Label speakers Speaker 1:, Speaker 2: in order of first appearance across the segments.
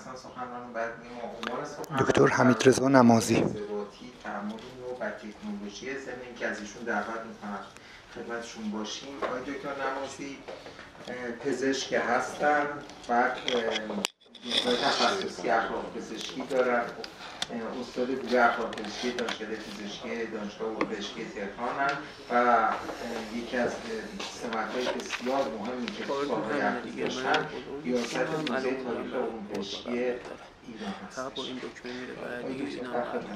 Speaker 1: مثلا سخنران بعد عنوان سخنران
Speaker 2: دکتر حمیدرضا نمازی
Speaker 1: انضباطی تعامل نو و تکنولوژی ضمن که از ایشون دعوت می‌کنم خدمتشون باشیم. آقای دکتر نمازی پزشک هستن، بعد تخصصی اخلاق پزشکی دارن، استاد گروه اخلاق پزشکی دانشکده پزشکی دانشگاه پزشکی تهرانن و یکی از سمت‌های بسیار مهمی که سال‌های اخیر داشتن ریاست موزه تاریخ علوم پزشکی ایران هستش.
Speaker 3: این دکمه میره بعدی اینا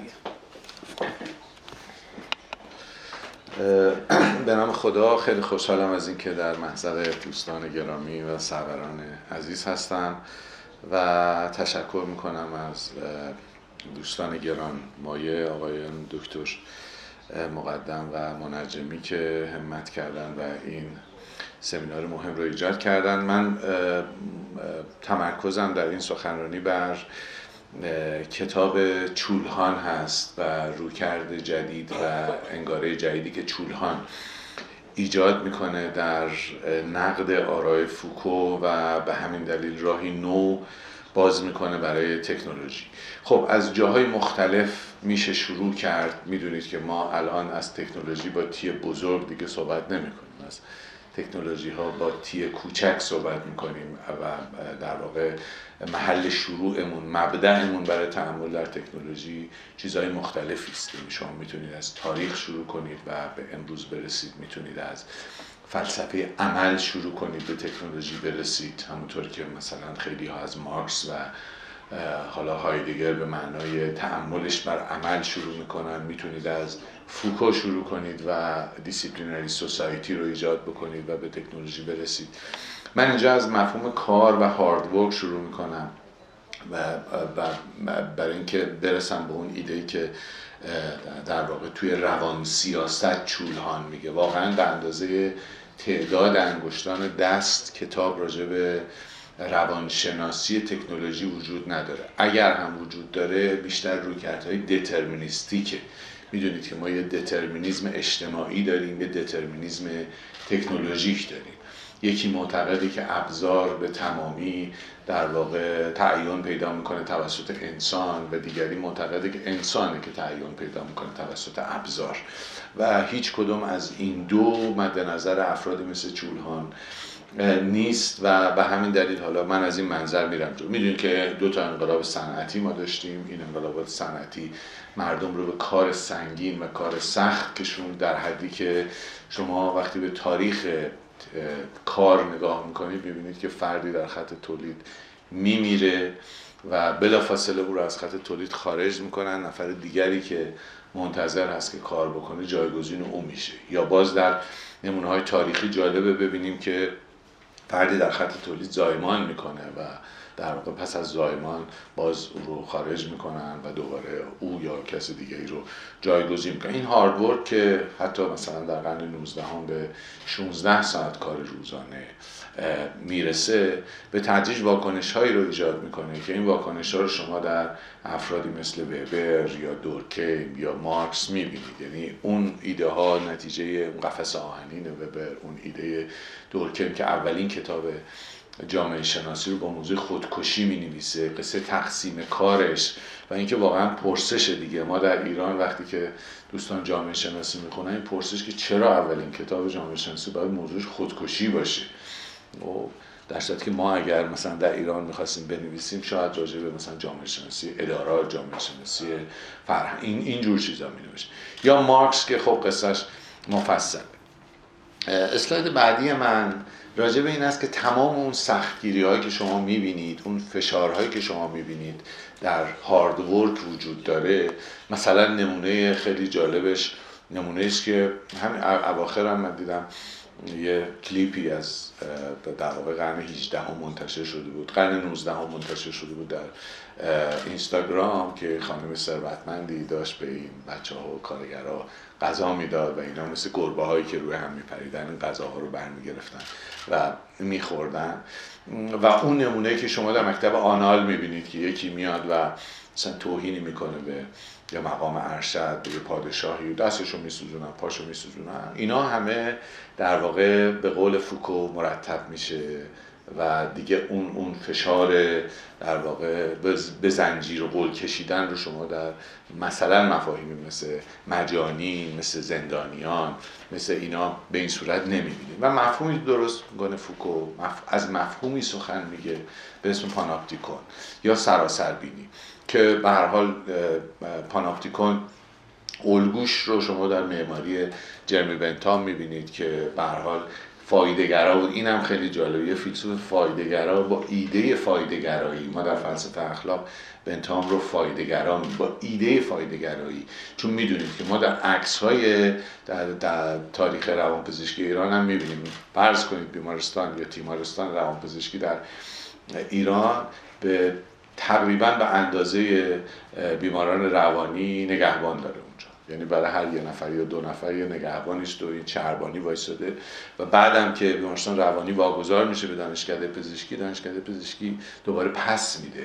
Speaker 4: به نام خدا خیلی خوشحالم از اینکه در محضر دوستان گرامی و سروران عزیز هستم و تشکر میکنم از دوستان گران مایه آقایان دکتر مقدم و منجمی که همت کردن و این سمینار مهم رو ایجاد کردن. من تمرکزم در این سخنرانی بر کتاب چولهان هست و رویکرد جدید و انگاره جدیدی که چولهان ایجاد میکنه در نقد آرای فوکو و به همین دلیل راهی نو باز میکنه برای تکنولوژی. خب از جاهای مختلف میشه شروع کرد. میدونید که ما الان از تکنولوژی با تی بزرگ دیگه صحبت نمیکنیم، از تکنولوژی ها با تی کوچک صحبت میکنیم و در واقع محل شروعمون، مبدأمون برای تأمل در تکنولوژی چیزهای مختلفی است. شما میتونید از تاریخ شروع کنید و به امروز برسید، میتونید از فلسفه عمل شروع کنید به تکنولوژی برسید، همونطور که مثلا خیلی ها از مارکس و حالا هایدگر به معنای تأملش بر عمل شروع میکنن. میتونید از فوکو شروع کنید و دیسیپلینری سوسایتی رو ایجاد بکنید و به تکنولوژی برسید. من اینجا از مفهوم کار و هارد ورک شروع میکنم و برای اینکه برسم به اون ایده‌ای که در واقع توی روان سیاست چولهان میگه. واقعا به اندازه تعداد انگشتان دست کتاب راجع به روانشناسی تکنولوژی وجود نداره. اگر هم وجود داره بیشتر رویکردهای دترمینیستیکه. میدونید که ما یه دترمینیسم اجتماعی داریم، یه دترمینیسم تکنولوژیک داریم. یکی معتقده که ابزار به تمامی در واقع تعیین پیدا میکنه توسط انسان و دیگری معتقده که انسانه که تعیین پیدا میکنه توسط ابزار و هیچ کدوم از این دو مد نظر افرادی مثل چولهان نیست و به همین دلیل حالا من از این منظر میرم جو. میدونید که دو تا انقلاب صنعتی ما داشتیم. این انقلابات صنعتی مردم رو به کار سنگین و کار سخت کشوند در حدی که شما وقتی به تاریخ کار نگاه میکنید میبینید که فردی در خط تولید میمیره و بلافاصله او رو از خط تولید خارج میکنن. نفر دیگری که منتظر هست که کار بکنه جایگزین او میشه. یا باز در نمونه‌های تاریخی جالبه ببینیم که فردی در خط تولید زایمان میکنه و در واقع پس از زایمان باز او رو خارج میکنن و دوباره او یا کسی دیگری رو جایگزین میکنن. این هارد ورک که حتی مثلا در قرن 19 هم به 16 ساعت کار روزانه میرسه، به تدریج واکنش هایی رو ایجاد میکنه که این واکنش ها رو شما در افرادی مثل وبر یا دورکیم یا مارکس میبینید. یعنی اون ایده ها نتیجه اون قفس آهنین وبر، اون ایده دورکیم که اولین کتاب جامعه شناسی رو با موضوع خودکشی می‌نویسه، قصه تقسیم کارش و اینکه واقعا پرسش دیگه. ما در ایران وقتی که دوستان جامعه شناسی میخونن این پرسش که چرا اولین کتاب جامعه شناسی باید موضوعش خودکشی باشه. در صورتی که ما اگر مثلا در ایران می‌خواستیم بنویسیم شاید راجع به مثلا جامعه شناسی ادارات، جامعه شناسی فرهنگ این جور چیزا می‌نوشت. یا مارکس که خب قصهش مفصل. اسلاید بعدی من راجع به این است که تمام اون سختگیری هایی که شما میبینید، اون فشارهایی که شما میبینید در هارد ورک وجود داره. مثلا نمونه خیلی جالبش نمونه است که همین اواخر هم من دیدم یه کلیپی از در واقع قرن 18 منتشر شده بود، قرن 19 منتشر شده بود در اینستاگرام که خانم ثروتمندی داشت به این بچه‌ها و کارگرها غذا میداد و اینا مثل گربه هایی که روی هم میپریدن این غذاها رو برمیگرفتن و میخوردن. و اون نمونه که شما در مکتب آنال میبینید که یکی میاد و مثلا توهینی میکنه به یا مقام ارشد، به پادشاهی، دستشو میسوزونن، پاشو میسوزونن، اینا همه در واقع به قول فوکو مرتب میشه و دیگه اون فشار در واقع به زنجیر و قل کشیدن رو شما در مثلا مفاهیمی مثل مجانین، مثل زندانیان، مثل اینا به این صورت نمیبینید. و مفهومی درست میکنه فوکو، از مفهومی سخن میگه به اسم پاناپتیکون یا سراسربینی که به هر حال پاناپتیکون الگوش رو شما در معماری جرمی بنتام میبینید که به هر حال فایده‌گرا بود. اینم خیلی جالبه، فیلسوف فایده‌گرا با ایده فایده‌گرایی. ما در فلسفه اخلاق بنتام رو فایده‌گرا با ایده فایده‌گرایی، چون میدونید که ما در عکس‌های در تاریخ روانپزشکی ایران هم میبینیم. فرض کنید بیمارستان یا تیمارستان روانپزشکی در ایران به تقریبا به اندازه بیماران روانی نگهبان داره اونجا، یعنی برای هر یه نفر یا دو نفر یه نگهبانی است و این چربانی وایساده. و بعدم که بیمارستان روانی واگذار میشه به دانشکده پزشکی، دانشکده پزشکی دوباره پس میده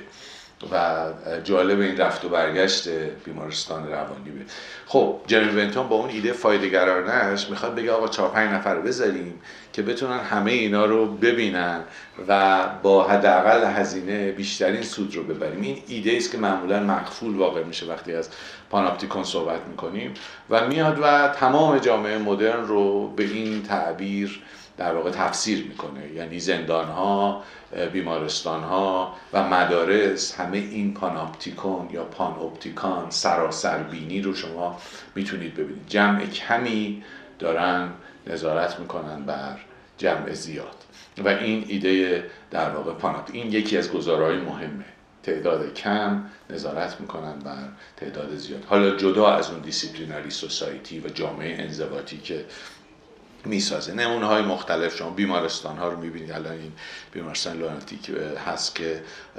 Speaker 4: و جالب این رفت و برگشت بیمارستان روانی به. خب جرمی بنتام با اون ایده فایده‌گرانه‌اش میخواد بگه آقا 4-5 نفر رو بذاریم که بتونن همه اینا رو ببینن و با حداقل هزینه بیشترین سود رو ببریم. این ایده است که معمولا مقفول واقع میشه وقتی از پاناپتیکون صحبت میکنیم و میاد و تمام جامعه مدرن رو به این تعبیر در واقع تفسیر میکنه. یعنی زندان‌ها، بیمارستان‌ها و مدارس، همه این پاناپتیکون یا پانوپتیکان سراسربینی رو شما میتونید ببینید. جمع کمی دارن نظارت میکنن بر جمع زیاد و این ایده در واقع این یکی از گزاره‌های مهمه. تعداد کم نظارت میکنن بر تعداد زیاد. حالا جدا از اون دیسیپلینری سوسایتی و جامعه انضباطی که میسازه، نمونه های مختلف شما بیمارستان ها رو میبینید. الان این بیمارستان لوناتیک هست که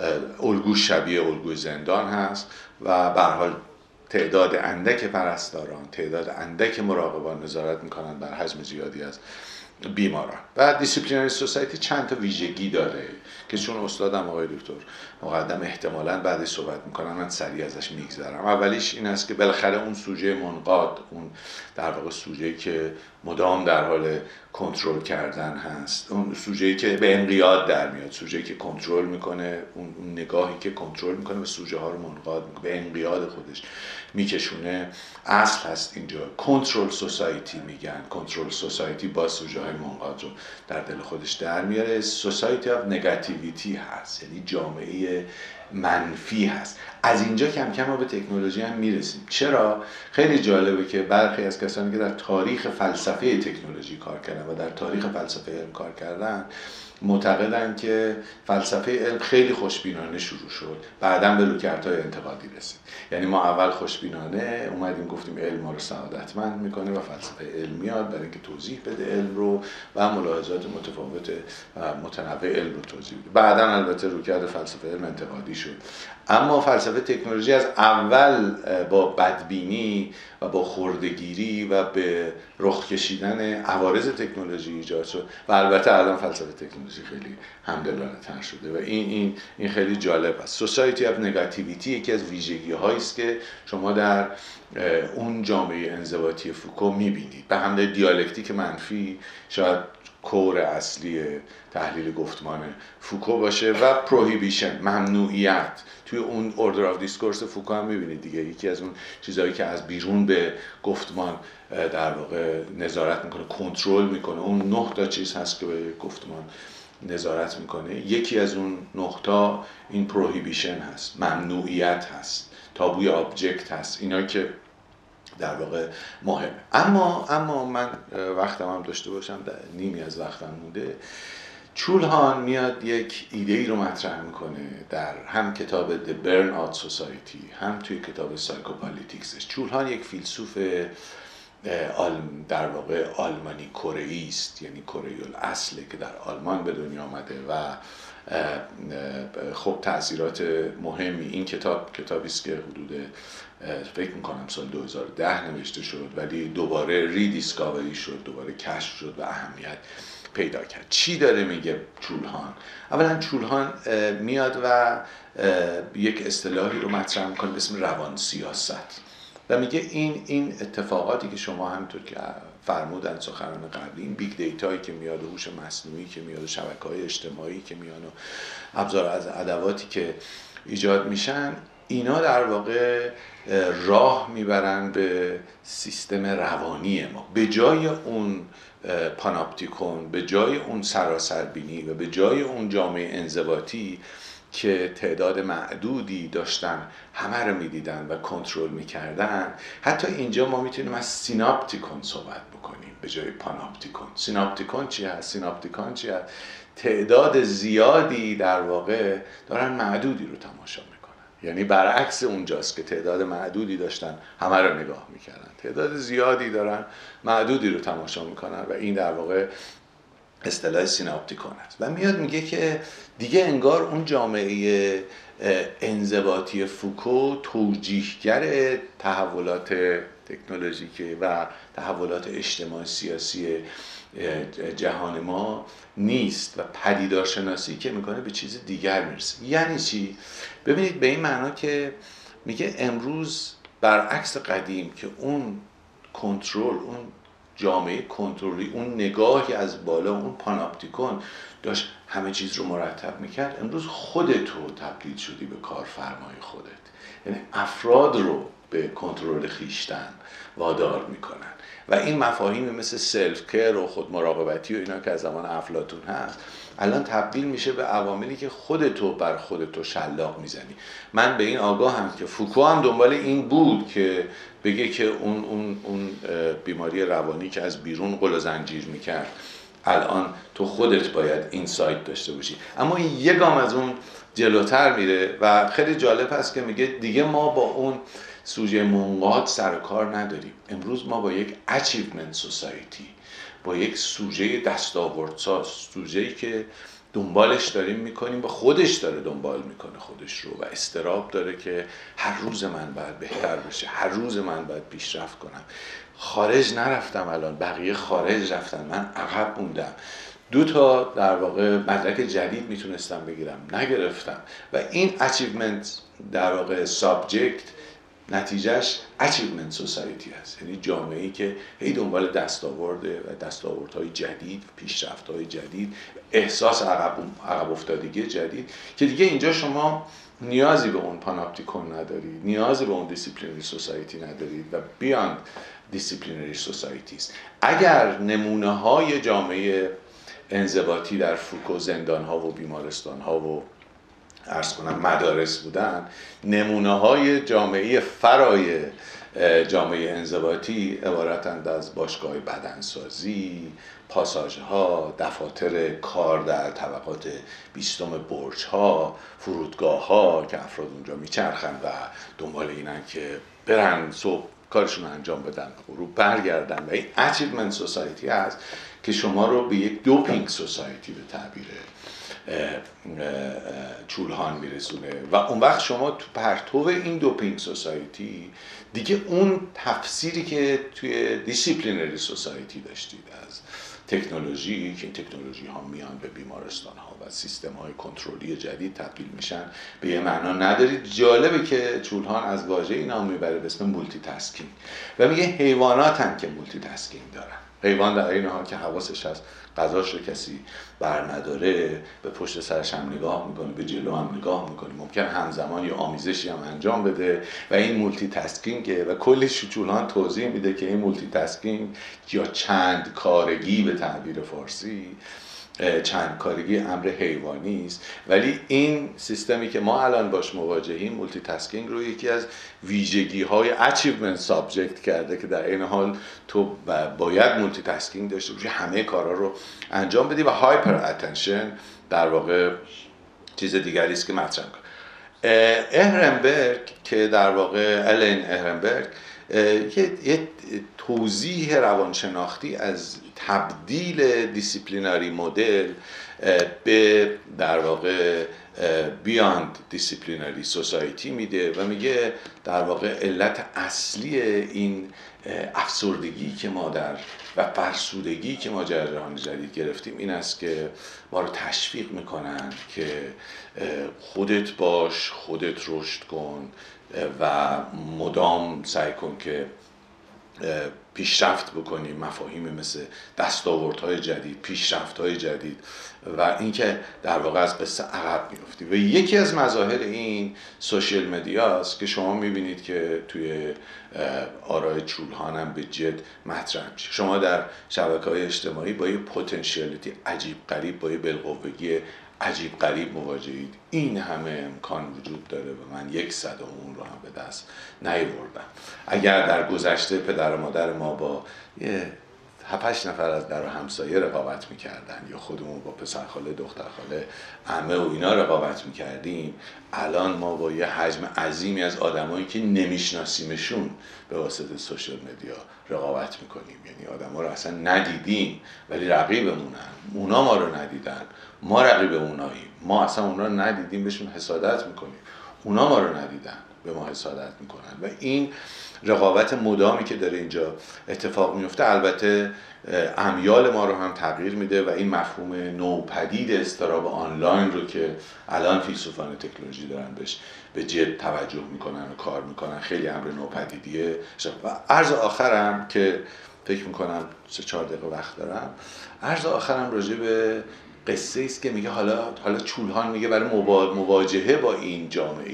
Speaker 4: الگوش شبیه الگوی زندان هست و به هر حال تعداد اندک پرستاران، تعداد اندک مراقبان نظارت میکنن بر حجم زیادی از بیماران. و دیسیپلینری سوسایتی چند تا ویژگی داره که چون استادم آقای دکتر مقدم احتمالاً بعدش صحبت میکنن، من سریع ازش میگذرم. اولیش این است که بالاخره اون سوژه منقاد، اون در واقع سوژه‌ای که مدام در حال کنترل کردن هست، اون سوژه‌ای که به انقیاد در میاد، سوژه‌ای که کنترل میکنه، اون نگاهی که کنترل میکنه و سوژه ها رو منقاد میکنه، به انقیاد خودش میکشونه، اصل هست اینجا. کنترل سوسایتی میگن. کنترل سوسایتی با سوژه های منقاد رو در دل خودش در میاره. سوسایتی اف نگاتیویتی هست، یعنی جامعه منفی هست. از اینجا کم کم ما به تکنولوژی هم میرسیم. چرا؟ خیلی جالبه که برخی از کسانی که در تاریخ فلسفه تکنولوژی کار کردن و در تاریخ فلسفه علم کار کردن معتقدن که فلسفه علم خیلی خوشبینانه شروع شد، بعداً به رویکردهای انتقادی رسید. یعنی ما اول خوشبینانه اومدیم گفتیم علم ما رو سعادتمند میکنه و فلسفه علم میاد برای اینکه توضیح بده علم رو و ملاحظات متفاوت و متنوع علم رو توضیح بده. بعداً البته رویکرد فلسفه علم انتقادی شد. اما فلسفه تکنولوژی از اول با بدبینی و با خردگیری و به رخ کشیدن عوارض تکنولوژی ایجاد شد و البته الان فلسفه تکنولوژی خیلی همدلانه تر شده و این خیلی جالب است. سوسایتی اف نگاتیویتی یکی از ویژگی هایی است که شما در اون جامعه انضباطی فوکو میبینید. به همدلیل دیالکتیک منفی شاید کور اصلی تحلیل گفتمان فوکو باشه و پروهیبیشن، ممنوعیت. توی اون اوردر آف دیسکورس فوکو هم میبینید دیگه، یکی از اون چیزهایی که از بیرون به گفتمان در واقع نظارت میکنه، کنترل میکنه. اون 9 تا چیز هست که به گفتمان نظارت میکنه. یکی از اون 9 تا این پروهیبیشن هست، ممنوعیت هست، تابوی آبجکت هست، اینا که در واقع مهمه. اما من وقتم هم داشته باشم، نیمی از وقتم مونده. چولهان میاد یک ایده‌ای رو مطرح میکنه در هم کتاب The Burnout Society هم توی کتاب سایکوپالیتیکسش. چولهان یک فیلسوف در واقع آلمانی کره‌ای است، یعنی کره‌ای الاصله که در آلمان به دنیا آمده و خب تأثیرات مهمی. این کتابی است که حدود فکر میکنم سال 2010 نوشته شد ولی دوباره ریدیسکاوری شد، دوباره کشف شد و اهمیت پیدا کرد. چی داره میگه چولهان؟ اولا چولهان میاد و یک اصطلاحی رو مطرح میکنه به اسم روان سیاست و میگه این اتفاقاتی که شما همینطور که فرمودن سخنان قبلی، این بیگ دیتایی که میاد، هوش مصنوعی که میاد، شبکه‌های اجتماعی که میان و ابزار از ادواتی که ایجاد میشن، اینا در واقع راه میبرن به سیستم روانی ما. به جای اون پاناپتیکون، به جای اون سراسربینی و به جای اون جامعه انضباطی که تعداد معدودی داشتن همه رو میدیدن و کنترل میکردن، حتی اینجا ما میتونیم از سیناپتیکون صحبت بکنیم به جای پاناپتیکون. سیناپتیکون چی هست؟ سیناپتیکون چی هست؟ تعداد زیادی در واقع دارن معدودی رو تماشا میکنن. یعنی برعکس اونجاست که تعداد معدودی داشتن همه رو نگاه میکردن، تعداد زیادی دارن معدودی رو تماشا میکنن و این در واقع اصطلاح سیناپتیکون است. و میاد میگه که دیگه انگار اون جامعه انضباطی فوکو توجیهگر تحولات تکنولوژیکی و تحولات اجتماعی سیاسی جهان ما نیست و پدیدارشناسی که میکنه به چیز دیگر میرسه. یعنی چی؟ ببینید به این معنا که میگه امروز برعکس قدیم که اون کنترل، اون جامعه کنترلی، اون نگاهی از بالا، اون پاناپتیکون داشت همه چیز رو مرتب میکرد، امروز خودت رو تبدیل شدی به کارفرمای خودت. یعنی افراد رو به کنترل خیشتن وادار میکنن و این مفاهیمی مثل سلف کیر و خود مراقبتی و اینا که از زمان افلاطون هست الان تبدیل میشه به عواملی که خودتو بر خودتو شلاق میزنی. من به این آگاهم که فوکو هم دنبال این بود که بگه که اون بیماری روانی که از بیرون قل و زنجیر میکرد، الان تو خودت باید اینسایت داشته باشی. اما این یه گام از اون جلوتر میره و خیلی جالب هست که میگه دیگه ما با اون سوژه منقاد سر و کار نداریم. امروز ما با یک achievement society، با یک سوژه دستاوردساز، سوژه‌ای که دنبالش داریم میکنیم و خودش داره دنبال میکنه خودش رو و استراب داره که هر روز من باید بهتر بشه، هر روز من باید پیشرفت کنم. خارج نرفتم، الان بقیه خارج رفتن، من عقب موندم. 2 تا در واقع مدرک جدید میتونستم بگیرم، نگرفتم. و این achievement در واقع subject نتیجهش achievement society هست، یعنی جامعه‌ای که هی دنبال دستاورده و دستاوردهای جدید، پیشرفت‌های جدید، احساس عقب افتادگی جدید، که دیگه اینجا شما نیازی به اون پاناپتیکون ندارید، نیازی به اون دیسیپلینری سوسایتی ندارید و بیاند دیسیپلینری سوسایتیز. اگر نمونه‌های جامعه انضباطی در فوکو زندان‌ها و بیمارستان‌ها و عرض کنم مدارس بودن، نمونه‌های جامعه فرای جامعه انضباطی عبارتند از باشگاه بدنسازی، پاساژها، دفاتر کار در طبقات 20 برج‌ها، فرودگاه‌ها که افراد اونجا میچرخن و دنبال اینن که برن صبح کارشون رو انجام بدن، غروب برگردن. و این اچیومنت سوسایتی هست که شما رو به یک دوپینگ سوسایتی به تعبیر چولهان میرسونه و اون وقت شما تو پرتو این دوپینگ سوسایتی دیگه اون تفسیری که توی دیسیپلینری سوسایتی داشتید از تکنولوژی، که این تکنولوژی ها میان به بیمارستان ها و سیستم های کنترلی جدید تبدیل میشن، به یه معنا ندارید. جالبه که چولهان از واژه‌ای نام میبره به اسم مولتی تاسکینگ و میگه حیوانات هم که مولتی تاسکینگ دارن. حیوان در این حال که حواسش هست غذاش رو کسی بر نداره، به پشت سرش هم نگاه میکنه، به جلو هم نگاه میکنه، ممکن همزمان یه آمیزشی هم انجام بده و این مولتی تاسکینگه. و کلی چولهان توضیح میده که این مولتی تاسکینگ یا چند کارگی به تعبیر فارسی، چند کارگی امر حیوانی است، ولی این سیستمی که ما الان باش مواجهیم مولتی تاسکینگ رو یکی از ویژگی‌های اچیومنت سابجکت کرده که در این حال تو باید مولتی تاسکینگ داشته باشی، همه کارا رو انجام بدی و هایپر اتنشن در واقع چیز دیگری است که مطرح کنه. اهرنبرگ که در واقع الین اهرنبرگ یه توضیح روانشناختی از تبدیل دیسیپلیناری مدل به در واقع بیاند دیسیپلینری سوسایتی میده و میگه در واقع علت اصلی این افسردگی که ما و فرسودگی که ما در جهان جدید گرفتیم این است که ما رو تشویق میکنن که خودت باش، خودت رشد کن و مدام سعی کن که پیشرفت بکنیم، مفاهیم مثل دستاوردهای جدید، پیشرفت‌های جدید و اینکه در واقع از قصه عقب می‌افتیم. و یکی از مظاهر این سوشال مدیاست که شما می‌بینید که توی آرای چولهان هم به جد مطرح میشه. شما در شبکه‌های اجتماعی با یه پتانسیالیتی عجیب غریب، با یه بالقوگی عجیب غریب مواجهید. این همه امکان وجود داره و من 1/100 اون رو هم به دست نیاوردم. اگر در گذشته پدر و مادر ما با یه 7-8 نفر از در و همسایه رقابت میکردن یا خودمون با پسرخاله، دخترخاله، عمه و اینا رقابت میکردیم، الان ما با یه حجم عظیمی از آدمایی که نمیشناسیمشون به واسطه سوشال مدیا رقابت میکنیم. یعنی آدما رو اصلا ندیدیم ولی رقیبمونن، اونا ما رو ندیدن، ما رقیب اوناییم، ما اصلا اونا رو ندیدیم بهشون حسادت میکنیم، اونا ما رو ندیدن به ما حسادت میکنن. و این رقابت مدامی که داره اینجا اتفاق میفته البته امیال ما رو هم تغییر میده و این مفهوم نوپدید اضطراب آنلاین رو که الان فیلسوفان تکنولوژی دارن بهش به جد توجه میکنن و کار میکنن خیلی امر نوپدیدیه. و عرض آخرم که فکر میکنم 3-4 دقیقه وقت دارم، عرض آخرم راجع به قصه است که میگه حالا چولهان میگه برای مواجهه با این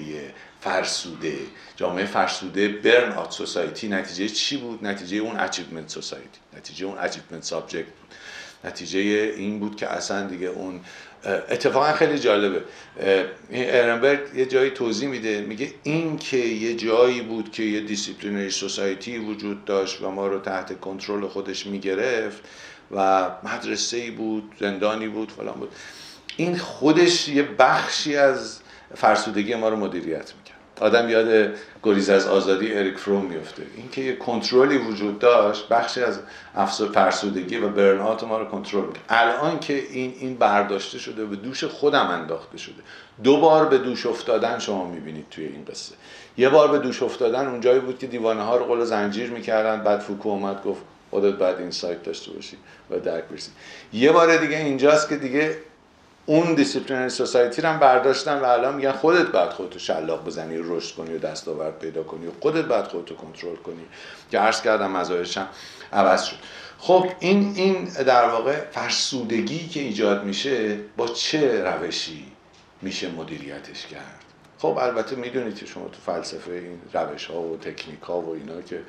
Speaker 4: جامعه فرسوده برن آت سوسایتی نتیجه چی بود؟ نتیجه اون اچیومنت سوسایتی، نتیجه اون اچیومنت سابجکت بود، نتیجه این بود که اصلا دیگه اون اتفاقا خیلی جالبه. ارنبرگ یه جایی توضیح میده، میگه این که یه جایی بود که یه دیسیپلینری سوسایتی وجود داشت و ما رو تحت کنترل خودش میگرفت و مدرسه‌ای بود، زندانی بود، فلان بود، این خودش یه بخشی از فرسودگی ما رو مدیریت میکرد. آدم یاد گریز از آزادی اریک فروم میفته، این که یه کنترلی وجود داشت بخشی از فرسودگی و برن‌آوت ما رو کنترل میکرد. الان که این برداشته شده به دوش خودم انداخته شده. 2 بار به دوش افتادن شما میبینید توی این قصه. یه بار به دوش افتادن اونجایی بود که دیوانه ها رو قل زنجیر میکردن، بعد فوکو اومد گفت خودت باید اینسایت داشته باشی و درک برسی. یه بار دیگه اینجاست که دیگه اون دیسیپلینری سوسایتی رو هم برداشتن و الان میگن خودت باید خودتو شلاق بزنی، رشد کنی و دستاورد پیدا کنی و خودت باید خودتو کنترل کنی که عرض کردم مظاهرش هم عوض شد. خب این در واقع فرسودگی که ایجاد میشه با چه روشی میشه مدیریتش کرد؟ خب البته میدونید که شما تو فلسفه این روش ها و تکنیک ها و اینا که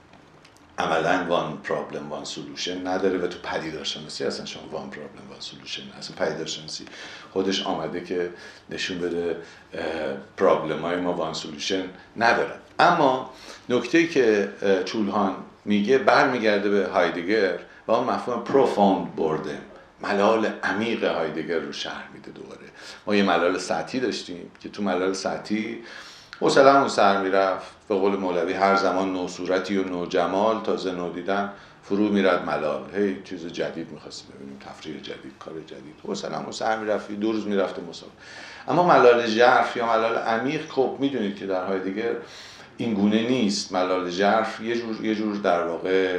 Speaker 4: عملاً وان پرابلم وان سولوشن نداره و تو پدیدارشناسی اصلا شما وان پرابلم وان سولوشن اصلا پدیدارشناسی خودش آمده که نشون بده پرابلم های ما وان سولوشن ندارن. اما نکته‌ای که چولهان میگه برمیگرده به هایدگر و اون مفهوم پروفاند بردم، ملال عمیق هایدگر رو شرح میده. دوباره ما یه ملال سطحی داشتیم که تو ملال سطحی حوصله‌مون اون سر میرفت، به قول مولوی هر زمان نو صورتی و نو جمال، تازه نو دیدن فرو میرد ملال. هی چیز جدید می‌خواستیم ببینیم، تفریح جدید، کار جدید، حوصله‌مون سر میرفت، 2 روز میرفتیم مسابقه. اما ملال ژرف یا ملال عمیق خب میدونید که در هایدگر این گونه نیست. ملال ژرف یه جور در واقع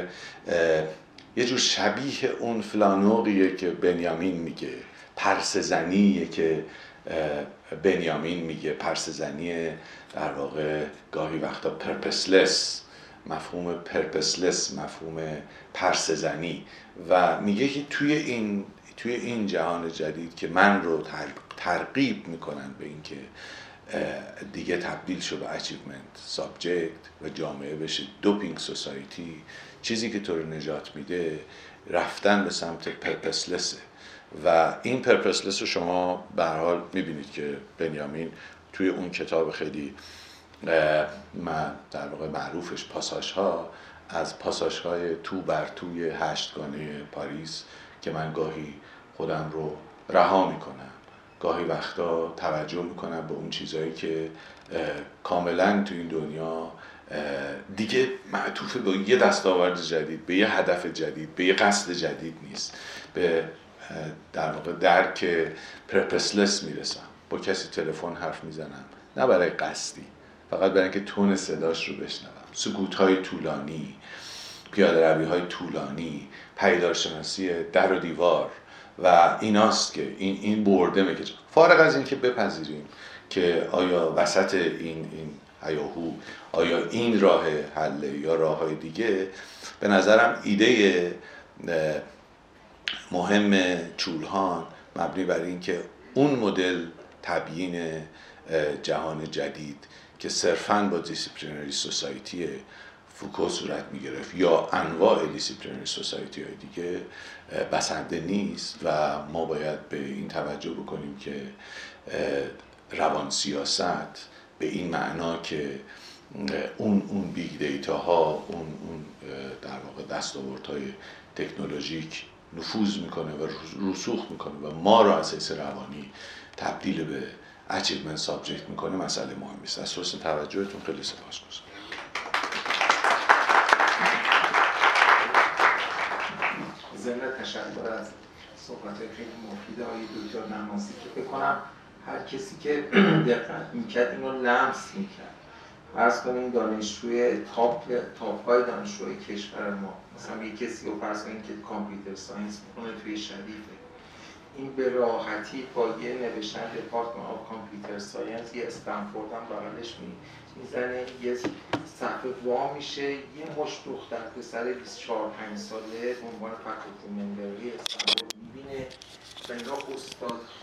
Speaker 4: یه جور شبیه اون فلانوقیه که بنیامین میگه، پرسه‌زنیه که بنیامین میگه، پرسه‌زنی در واقع گاهی وقتا پرپسلس، مفهوم پرپسلس، مفهوم پرسه‌زنی. و میگه که توی این جهان جدید که من رو ترغیب میکنن به این که دیگه تبدیل شد به اچیومنت سابجکت و جامعه بشه دوپینگ سوسایتی، چیزی که تو رو نجات میده رفتن به سمت پرپسلسه. و این پرپسلس رو شما به هر حال میبینید که بنیامین توی اون کتاب خیلی در واقع معروفش پاساژها، از پاساژهای تو بر توی 8گانه پاریس که من گاهی خودم رو رها میکنم، گاهی وقتا توجه میکنم به اون چیزایی که کاملا تو این دنیا دیگه معطوف به یه دستاورد جدید، به یه هدف جدید، به یه قصد جدید نیست، به در واقع درک پرپسلس میرسم. با کسی تلفن حرف میزنم نه برای قصدی، فقط برای اینکه تون صداش رو بشنوم. سکوت‌های طولانی، پیاده روی‌های طولانی، پدیدارشناسی در و دیوار و ایناست که این بردمه که فارغ از این که بپذیریم که آیا وسط این هیاهو آیا این راه حل یا راه‌های دیگه. به نظرم ایده مهم چولهان مبنی بر این که اون مدل تبیین جهان جدید که صرفاً با دیسیپلینری سوسایتی فوکو صورت می‌گرفت یا انواع دیسیپلینری سوسایتی های دیگه بسنده نیست و ما باید به این توجه بکنیم که روان سیاست به این معنا که اون بیگ دیتا ها اون در واقع دستاوردهای تکنولوژیک نفوذ میکنه و رسوخ میکنه و ما را از حیث روانی تبدیل به اچیومنت سابجکت میکنه مسئله مهمی است. از حسن توجهتون خیلی سپاسگزارم.
Speaker 1: ضمن تشکر از صحبت‌های خیلی مفید آقای دکتر نمازی که بکنم هر کسی که دقت میکرد اینو لمس میکرد. فرض کنیم دانشجوی تاپ‌های دانشجوی کشور ما، مثلا یک کسی رو فرض کنیم که کامپیوتر ساینس میکنه توی شریفه، این به راحتی با یه نوشتن دپارتمان آف کامپیوتر ساینس یه استنفورد هم بغلش میزنه، یه صفحه وا میشه، یه مشت دختر پسر 24-5 ساله به عنوان فکولتی ممبری